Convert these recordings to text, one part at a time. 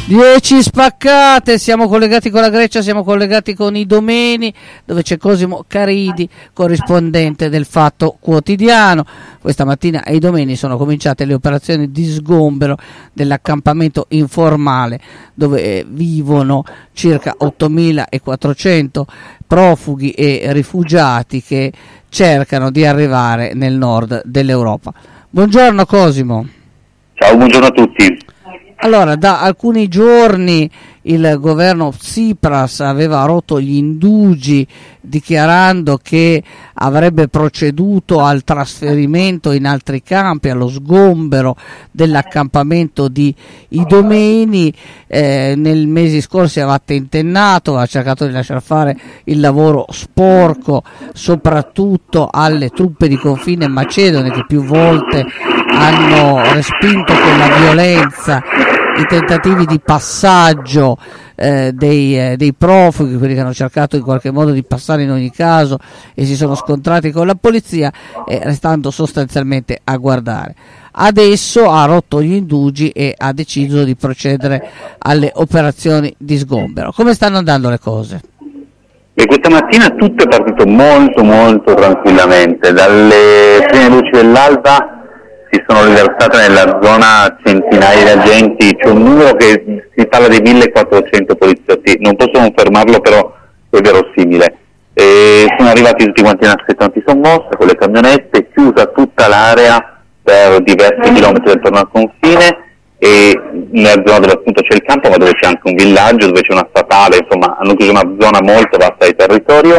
10 spaccate, siamo collegati con la Grecia, siamo collegati con Idomeni, dove c'è Cosimo Caridi, corrispondente del Fatto Quotidiano. Questa mattina a Idomeni sono cominciate le operazioni di sgombero dell'accampamento informale dove vivono circa 8.400 profughi e rifugiati che cercano di arrivare nel nord dell'Europa. Buongiorno Cosimo. Ciao, buongiorno a tutti. Allora, da alcuni giorni il governo Tsipras aveva rotto gli indugi dichiarando che avrebbe proceduto al trasferimento in altri campi, allo sgombero dell'accampamento di Idomeni. Nel mesi scorsi aveva tentennato, ha cercato di lasciar fare il lavoro sporco soprattutto alle truppe di confine macedone che più volte hanno respinto con la violenza i tentativi di passaggio dei profughi, quelli che hanno cercato in qualche modo di passare in ogni caso e si sono scontrati con la polizia, restando sostanzialmente a guardare. Adesso ha rotto gli indugi e ha deciso di procedere alle operazioni di sgombero. Come stanno andando le cose? E questa mattina tutto è partito molto tranquillamente. Dalle prime luci dell'alba si sono riversate nella zona centinaia di agenti, c'è un numero che si parla di 1.400 poliziotti, non posso confermarlo però è verosimile. Sono arrivati tutti quanti in assetto antisommossa con le camionette, chiusa tutta l'area per diversi chilometri attorno al confine, e nella zona dove appunto c'è il campo ma dove c'è anche un villaggio, dove c'è una statale, insomma hanno chiuso una zona molto vasta di territorio,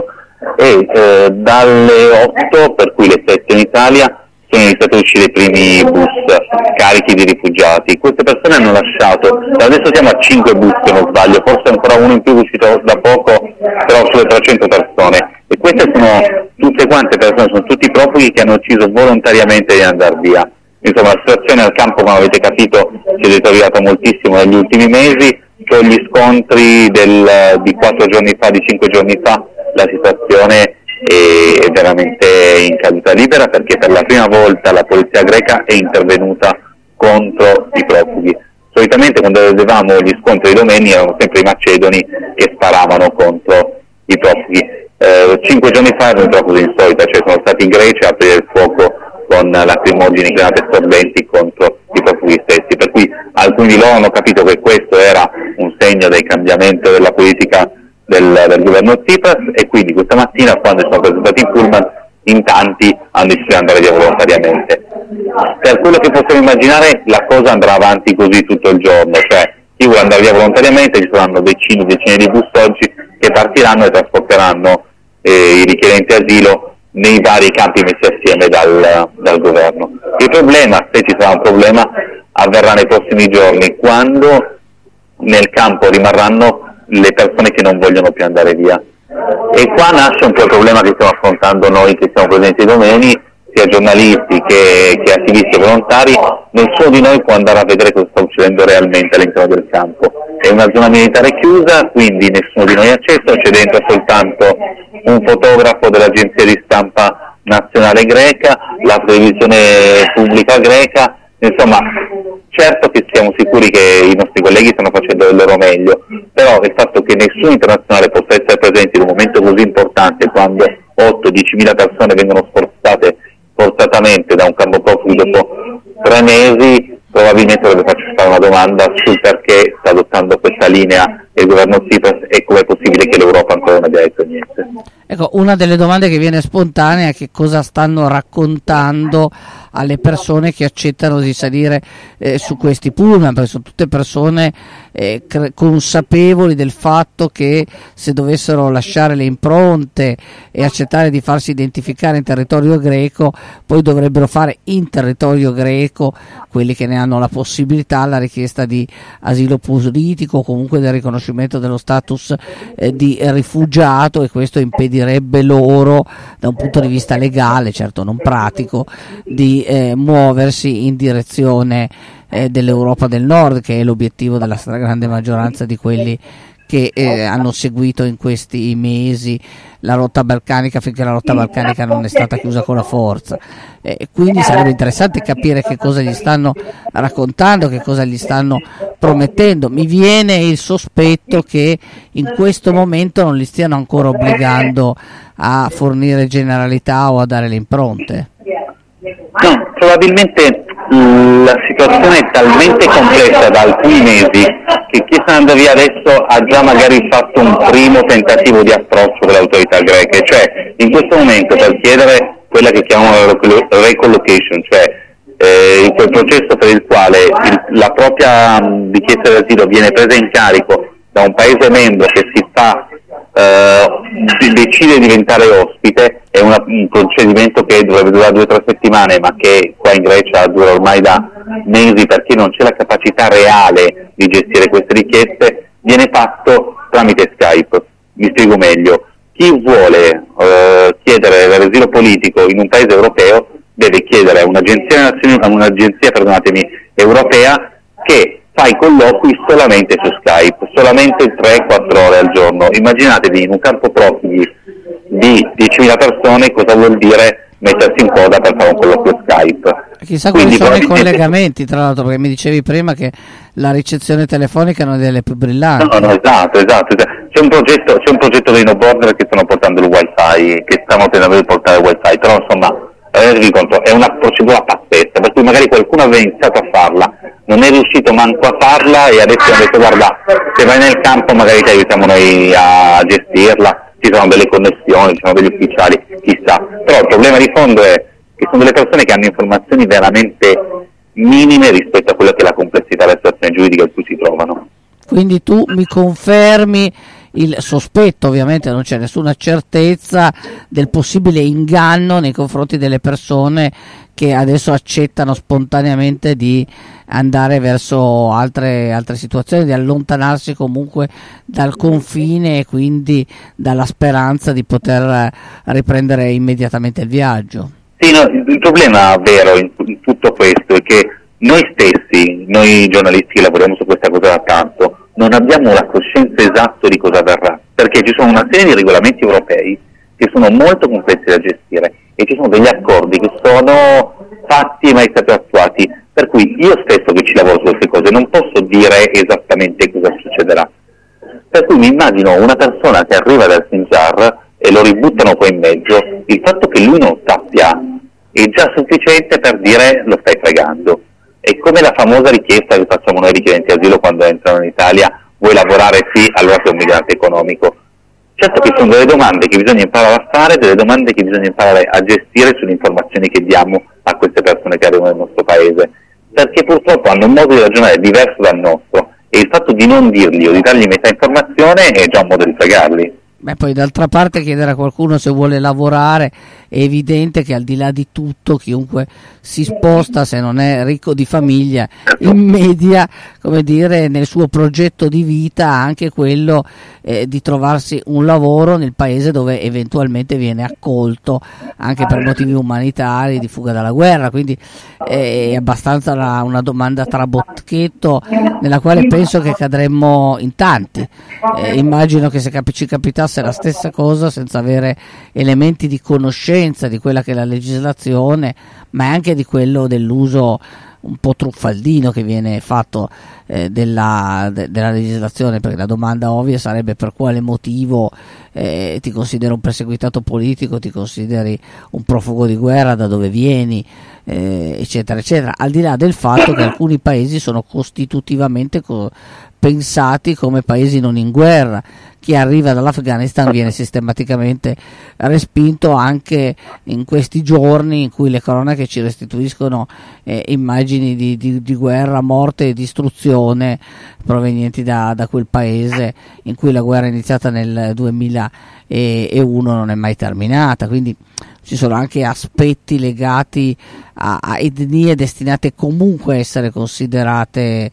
e dalle 8, per cui le 7 in Italia, sono iniziati a uscire i primi bus carichi di rifugiati. Queste persone hanno lasciato, adesso siamo a 5 bus se non sbaglio, forse ancora uno in più uscito da poco, però sulle 300 persone, e queste sono tutte quante persone, sono tutti profughi che hanno deciso volontariamente di andare via. Insomma, la situazione al campo, come avete capito, si è deteriorata moltissimo negli ultimi mesi. Con gli scontri di 4 giorni fa, di 5 giorni fa, la situazione è veramente in caduta libera, perché per la prima volta la polizia greca è intervenuta contro i profughi. Solitamente quando vedevamo gli scontri domeni erano sempre i macedoni che sparavano contro i profughi. 5 giorni fa era una cosa insolita, cioè sono stati in Grecia a aprire il fuoco con lacrimogeni, granate assorbenti contro i profughi stessi, per cui alcuni di loro hanno capito che questo era un segno del cambiamento della politica del governo Tsipras, e quindi questa mattina, quando sono presentati in pullman, in tanti hanno deciso di andare via volontariamente. Per quello che possiamo immaginare, la cosa andrà avanti così tutto il giorno, cioè chi vuole andare via volontariamente, ci saranno decine di bus oggi che partiranno e trasporteranno i richiedenti asilo nei vari campi messi assieme dal governo. Il problema, se ci sarà un problema, avverrà nei prossimi giorni, quando nel campo rimarranno le persone che non vogliono più andare via. E qua nasce un po' il problema che stiamo affrontando noi che siamo presenti domeni, sia giornalisti che attivisti e volontari. Nessuno di noi può andare a vedere cosa sta succedendo realmente all'interno del campo. È una zona militare chiusa, quindi nessuno di noi ha accesso, c'è dentro soltanto un fotografo dell'agenzia di stampa nazionale greca, la televisione pubblica greca. Insomma, certo che siamo sicuri che i nostri colleghi stanno facendo il loro meglio, però il fatto che nessuno internazionale possa essere presente in un momento così importante, quando 8-10.000 persone vengono forzatamente da un campo profughi dopo 3 mesi, probabilmente dovrebbe farci fare una domanda sul perché sta adottando questa linea il governo Tsipras e com'è possibile che l'Europa ancora non abbia detto niente. Ecco, una delle domande che viene spontanea è che cosa stanno raccontando alle persone che accettano di salire su questi pullman, perché sono tutte persone consapevoli del fatto che se dovessero lasciare le impronte e accettare di farsi identificare in territorio greco, poi dovrebbero fare in territorio greco, quelli che ne hanno la possibilità, la richiesta di asilo politico o comunque del riconoscimento dello status di rifugiato, e questo impedirebbe loro da un punto di vista legale, certo non pratico, di muoversi in direzione dell'Europa del Nord, che è l'obiettivo della stragrande maggioranza di quelli che hanno seguito in questi mesi la rotta balcanica, finché la rotta balcanica non è stata chiusa con la forza. Quindi sarebbe interessante capire che cosa gli stanno raccontando, che cosa gli stanno promettendo. Mi viene il sospetto che in questo momento non li stiano ancora obbligando a fornire generalità o a dare le impronte. No, probabilmente la situazione è talmente complessa da alcuni mesi che chi sta andando via adesso ha già magari fatto un primo tentativo di approccio con le autorità greche, cioè in questo momento per chiedere quella che chiamano recollocation, cioè quel processo per il quale la propria richiesta di asilo viene presa in carico da un paese membro che si fa decide di diventare ospite, è un procedimento che dovrebbe durare 2 o 3 settimane, ma che qua in Grecia dura ormai da mesi perché non c'è la capacità reale di gestire queste richieste, viene fatto tramite Skype. Mi spiego meglio: chi vuole chiedere l'asilo politico in un paese europeo deve chiedere a un'agenzia europea che fa i colloqui solamente su Skype, solamente 3-4 ore al giorno. Immaginatevi in un campo profughi di 10.000 persone cosa vuol dire mettersi in coda per fare un colloquio Skype. Chissà quali sono i collegamenti, tra l'altro, perché mi dicevi prima che la ricezione telefonica non è delle più brillanti. No, esatto. C'è un progetto dei No Border che stanno portando il wifi, che stanno tentando di portare il wifi, però insomma rendetevi conto, è una procedura pazzesca, per cui magari qualcuno aveva iniziato a farla, non è riuscito manco a farla e adesso hanno detto guarda, se vai nel campo magari ti aiutiamo noi a gestirla, ci sono delle connessioni, ci sono degli ufficiali, chissà. Però il problema di fondo è che sono delle persone che hanno informazioni veramente minime rispetto a quella che è la complessità della situazione giuridica in cui si trovano. Quindi tu mi confermi il sospetto, ovviamente non c'è nessuna certezza, del possibile inganno nei confronti delle persone che adesso accettano spontaneamente di andare verso altre situazioni, di allontanarsi comunque dal confine e quindi dalla speranza di poter riprendere immediatamente il viaggio. Sì, no, il problema vero in tutto questo è che noi stessi, noi giornalisti che lavoriamo su questa cosa da tanto, non abbiamo la coscienza esatta di cosa avverrà, perché ci sono una serie di regolamenti europei che sono molto complessi da gestire e ci sono degli accordi che sono fatti e mai stati attuati, per cui io stesso che ci lavoro su queste cose non posso dire esattamente cosa succederà. Per cui mi immagino una persona che arriva dal Sinjar e lo ributtano poi in mezzo, il fatto che lui non sappia è già sufficiente per dire lo stai fregando. È come la famosa richiesta che facciamo noi richiedenti asilo quando entrano in Italia: vuoi lavorare? Sì, allora sei un migrante economico. Certo che sono delle domande che bisogna imparare a fare, delle domande che bisogna imparare a gestire sulle informazioni che diamo a queste persone che arrivano nel nostro paese, perché purtroppo hanno un modo di ragionare diverso dal nostro e il fatto di non dirgli o di dargli metà informazione è già un modo di fregarli. Beh, poi d'altra parte chiedere a qualcuno se vuole lavorare è evidente che al di là di tutto chiunque si sposta, se non è ricco di famiglia, in media, come dire, nel suo progetto di vita anche quello di trovarsi un lavoro nel paese dove eventualmente viene accolto anche per motivi umanitari, di fuga dalla guerra, quindi è abbastanza una domanda trabocchetto nella quale penso che cadremmo in tanti. Immagino che se ci capitasse la stessa cosa senza avere elementi di conoscenza di quella che è la legislazione, ma anche di quello dell'uso un po' truffaldino che viene fatto della legislazione, perché la domanda ovvia sarebbe: per quale motivo ti consideri un perseguitato politico, ti consideri un profugo di guerra, da dove vieni, eccetera eccetera, al di là del fatto che alcuni paesi sono costitutivamente pensati come paesi non in guerra. Chi arriva dall'Afghanistan viene sistematicamente respinto anche in questi giorni in cui le cronache ci restituiscono immagini di guerra, morte e distruzione provenienti da quel paese in cui la guerra iniziata nel 2001 non è mai terminata. Quindi ci sono anche aspetti legati a etnie destinate comunque a essere considerate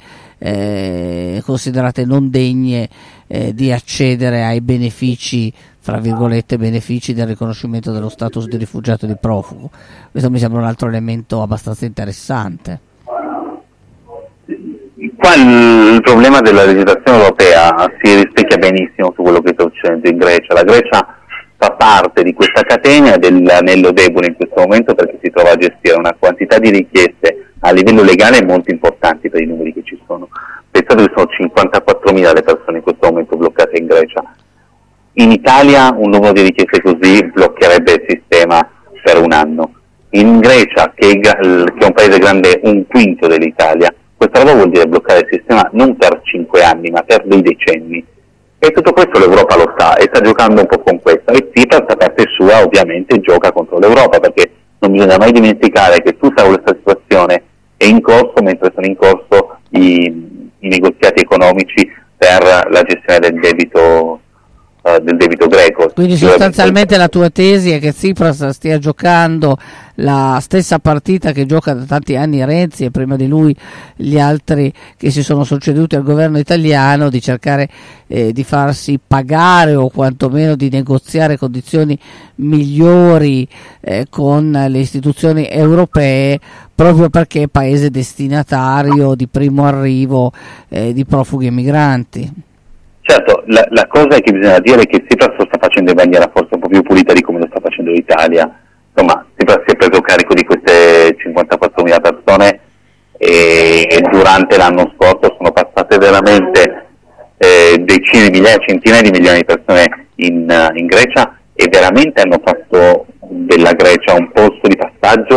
non degne di accedere ai benefici, fra virgolette, benefici del riconoscimento dello status di rifugiato e di profugo. Questo mi sembra un altro elemento abbastanza interessante. Qua il problema della legislazione europea si rispecchia benissimo su quello che sta succedendo in Grecia. La Grecia fa parte di questa catena dell'anello debole in questo momento, perché si trova a gestire una quantità di richieste a livello legale molto importanti per i numeri che ci sono. Pensate che sono 54.000 le persone in questo momento bloccate in Grecia. In Italia un numero di richieste così bloccherebbe il sistema per un anno. In Grecia, che è un paese grande un quinto dell'Italia, questa roba vuol dire bloccare il sistema non per 5 anni, ma per dei decenni. E tutto questo l'Europa lo sa e sta giocando un po' con questo. E Tsipras, da parte sua, ovviamente gioca contro l'Europa, perché non bisogna mai dimenticare che tutta questa situazione è in corso mentre sono in corso i negoziati economici per la gestione del debito greco. Quindi sostanzialmente la tua tesi è che Tsipras stia giocando la stessa partita che gioca da tanti anni Renzi e prima di lui gli altri che si sono succeduti al governo italiano, di cercare di farsi pagare o quantomeno di negoziare condizioni migliori con le istituzioni europee, proprio perché è paese destinatario di primo arrivo di profughi e migranti. Certo, la cosa che bisogna dire è che Tsipras lo sta facendo in maniera forse un po' più pulita di come lo sta facendo l'Italia. Insomma, Tsipras si è preso carico di queste 54.000 persone e durante l'anno scorso sono passate veramente decine di migliaia, centinaia di milioni di persone in Grecia, e veramente hanno fatto della Grecia un posto di passaggio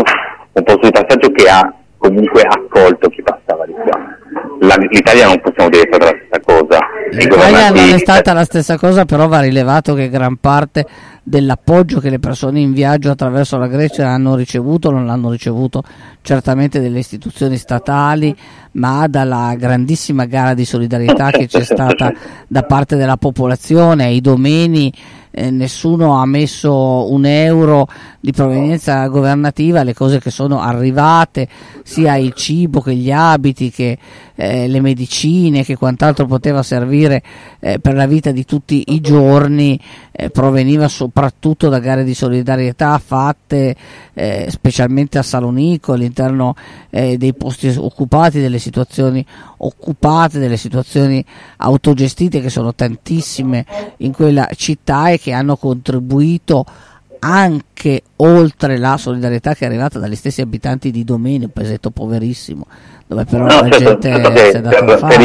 che ha comunque accolto chi passava di qua. L'Italia non possiamo dire per la stessa cosa. L'Italia non è stata la stessa cosa, però va rilevato che gran parte dell'appoggio che le persone in viaggio attraverso la Grecia hanno ricevuto non l'hanno ricevuto certamente delle istituzioni statali, ma dalla grandissima gara di solidarietà che c'è stata da parte della popolazione. Ai domeni nessuno ha messo un euro di provenienza governativa, le cose che sono arrivate, sia il cibo che gli abiti che le medicine che quant'altro poteva servire per la vita di tutti i giorni, proveniva soprattutto da gare di solidarietà fatte specialmente a Salonico, all'interno dei posti occupati, delle situazioni occupate, delle situazioni autogestite, che sono tantissime in quella città e che hanno contribuito anche oltre la solidarietà che è arrivata dagli stessi abitanti di Domeni, un paesetto poverissimo, dove però la gente si è data da fare.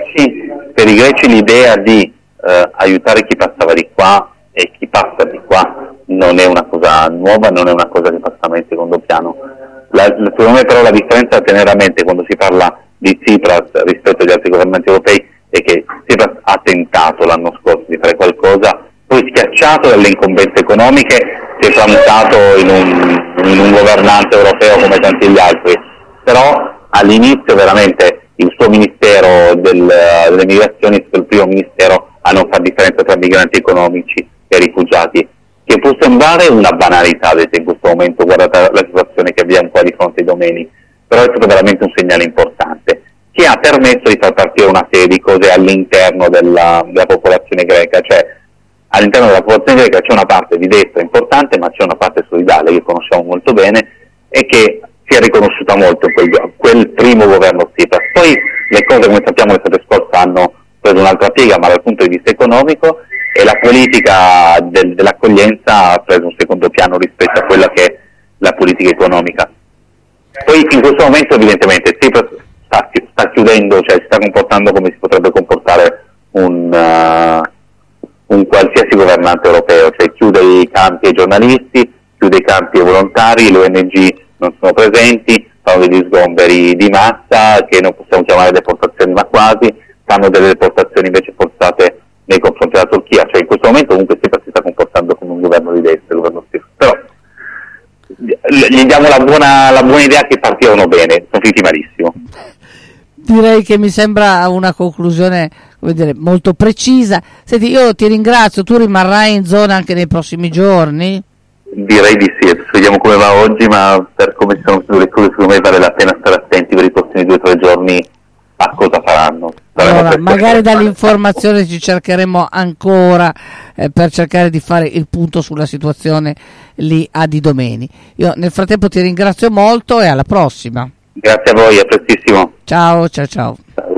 Per i greci l'idea di aiutare chi passava di qua e chi passa di qua non è una cosa nuova, non è una cosa che passa mai in secondo piano. Secondo me però la differenza da tenere a mente quando si parla di Tsipras rispetto agli altri governanti europei è che Tsipras ha tentato l'anno scorso di fare qualcosa, poi schiacciato dalle incombenze economiche si è tramutato in un governante europeo come tanti gli altri, però all'inizio veramente il suo ministero delle migrazioni è stato il primo ministero a non fare differenza tra migranti economici e rifugiati, che può sembrare una banalità in questo momento, guardate la situazione che abbiamo qua di fronte ai domeni, però è stato veramente un segnale importante che ha permesso di far partire una serie di cose all'interno della popolazione greca. Cioè all'interno della popolazione greca c'è una parte di destra importante, ma c'è una parte solidale che conosciamo molto bene e che si è riconosciuta molto in quel primo governo Tsipras. Poi le cose, come sappiamo, l'estate scorsa hanno preso un'altra piega, ma dal punto di vista economico, e la politica dell'accoglienza ha preso un secondo piano rispetto a quella che è la politica economica. Poi in questo momento evidentemente Tsipras sta chiudendo, cioè si sta comportando come si potrebbe comportare un qualsiasi governante europeo, cioè chiude i campi ai giornalisti, chiude i campi ai volontari, le ONG non sono presenti, fanno degli sgomberi di massa che non possiamo chiamare deportazioni ma quasi, fanno delle deportazioni invece forzate nei confronti della Turchia. Cioè in questo momento comunque si sta comportando come un governo di destra, il governo stesso. Però gli diamo la buona idea che partirono bene, sono finiti malissimo. Direi che mi sembra una conclusione, come dire, molto precisa. Senti, io ti ringrazio, tu rimarrai in zona anche nei prossimi giorni? Direi di sì, vediamo come va oggi, ma per come sono le cose secondo me vale la pena stare attenti per i prossimi 2 o 3 giorni a cosa faranno. Allora, magari dall'informazione ci cercheremo ancora per cercare di fare il punto sulla situazione lì a Didomeni. Io nel frattempo ti ringrazio molto e alla prossima. Grazie a voi, a prestissimo. Ciao.